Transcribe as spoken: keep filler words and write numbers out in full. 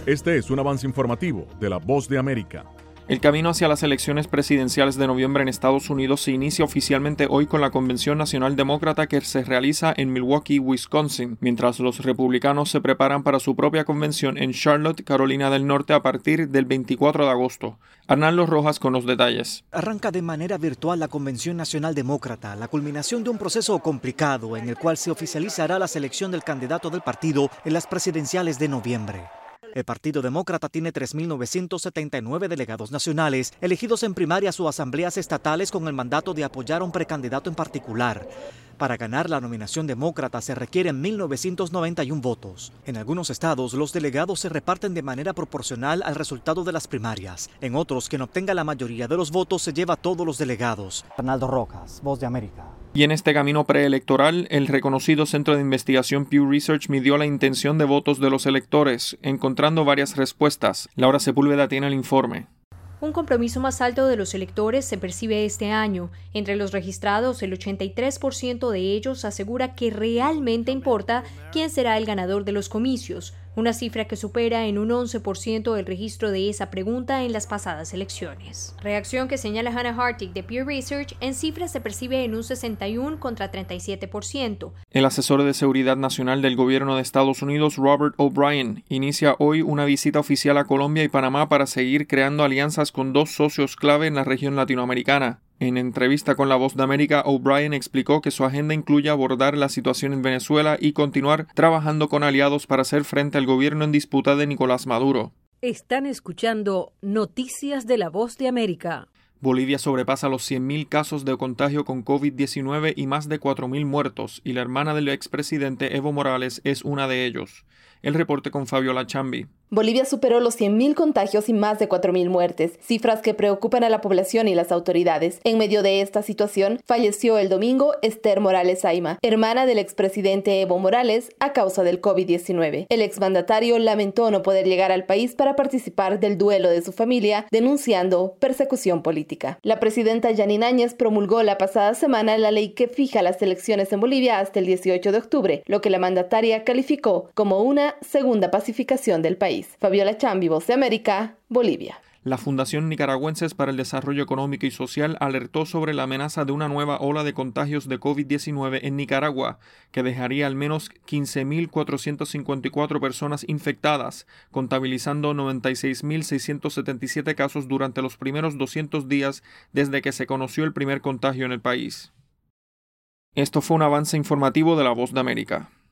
Este es un avance informativo de La Voz de América. El camino hacia las elecciones presidenciales de noviembre en Estados Unidos se inicia oficialmente hoy con la Convención Nacional Demócrata que se realiza en Milwaukee, Wisconsin, mientras los republicanos se preparan para su propia convención en Charlotte, Carolina del Norte, a partir del veinticuatro de agosto. Arnaldo Rojas con los detalles. Arranca de manera virtual la Convención Nacional Demócrata, la culminación de un proceso complicado en el cual se oficializará la selección del candidato del partido en las presidenciales de noviembre. El Partido Demócrata tiene tres mil novecientos setenta y nueve delegados nacionales, elegidos en primarias o asambleas estatales con el mandato de apoyar a un precandidato en particular. Para ganar la nominación demócrata se requieren mil novecientos noventa y uno votos. En algunos estados, los delegados se reparten de manera proporcional al resultado de las primarias. En otros, quien obtenga la mayoría de los votos se lleva a todos los delegados. Arnaldo Rojas, Voz de América. Y en este camino preelectoral, el reconocido centro de investigación Pew Research midió la intención de votos de los electores, encontrando varias respuestas. Laura Sepúlveda tiene el informe. Un compromiso más alto de los electores se percibe este año. Entre los registrados, el ochenta y tres por ciento de ellos asegura que realmente importa quién será el ganador de los comicios, una cifra que supera en un once por ciento el registro de esa pregunta en las pasadas elecciones. Reacción que señala Hannah Hartig de Pew Research, en cifras se percibe en un sesenta y uno contra treinta y siete por ciento. El asesor de seguridad nacional del gobierno de Estados Unidos, Robert O'Brien, inicia hoy una visita oficial a Colombia y Panamá para seguir creando alianzas con dos socios clave en la región latinoamericana. En entrevista con La Voz de América, O'Brien explicó que su agenda incluye abordar la situación en Venezuela y continuar trabajando con aliados para hacer frente al gobierno en disputa de Nicolás Maduro. Están escuchando Noticias de La Voz de América. Bolivia sobrepasa los cien mil casos de contagio con COVID diecinueve y más de cuatro mil muertos, y la hermana del expresidente Evo Morales es una de ellos. El reporte con Fabiola Chambi. Bolivia superó los cien mil contagios y más de cuatro mil muertes, cifras que preocupan a la población y las autoridades. En medio de esta situación, falleció el domingo Esther Morales Ayma, hermana del expresidente Evo Morales, a causa del COVID diecinueve. El exmandatario lamentó no poder llegar al país para participar del duelo de su familia, denunciando persecución política. La presidenta Yanine Áñez promulgó la pasada semana la ley que fija las elecciones en Bolivia hasta el dieciocho de octubre, lo que la mandataria calificó como una segunda pacificación del país. Fabiola Chambi, Voz de América, Bolivia. La Fundación Nicaragüenses para el Desarrollo Económico y Social alertó sobre la amenaza de una nueva ola de contagios de COVID diecinueve en Nicaragua, que dejaría al menos quince mil cuatrocientas cincuenta y cuatro personas infectadas, contabilizando noventa y seis mil seiscientos setenta y siete casos durante los primeros doscientos días desde que se conoció el primer contagio en el país. Esto fue un avance informativo de La Voz de América.